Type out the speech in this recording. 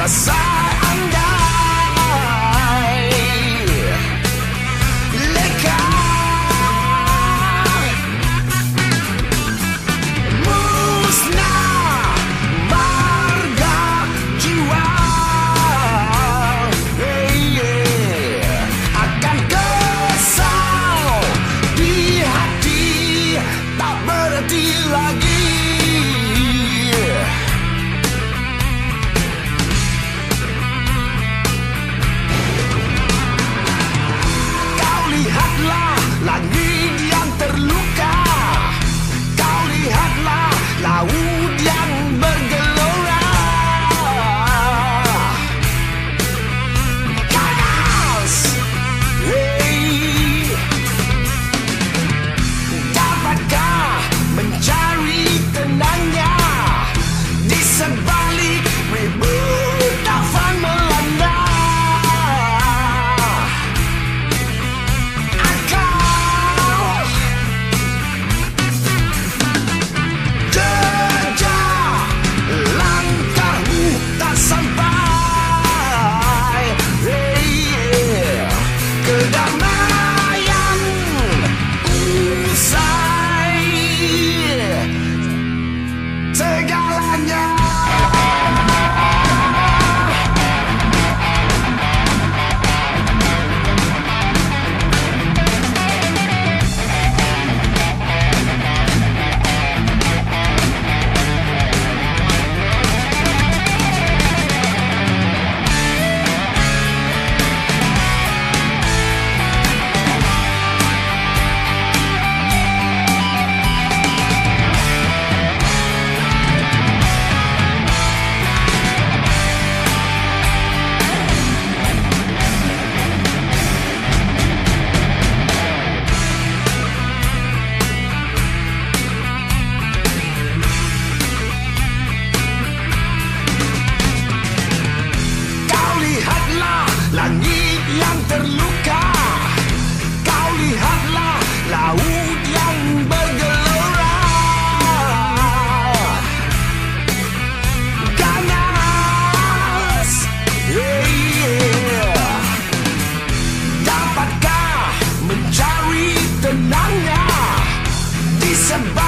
rasa andai leka musnah marga jiwa akan kesal di hati tak berhenti lagi. Lihatlah langit yang terluka, kau lihatlah laut yang bergelora. Panas, dapatkah mencari tenangnya di sebalik ribut taufan melanda? Kedamaian usai segalanya. Langit yang terluka, kau lihatlah laut yang bergelora. Ganas, dapatkah mencari tenangnya di sebalik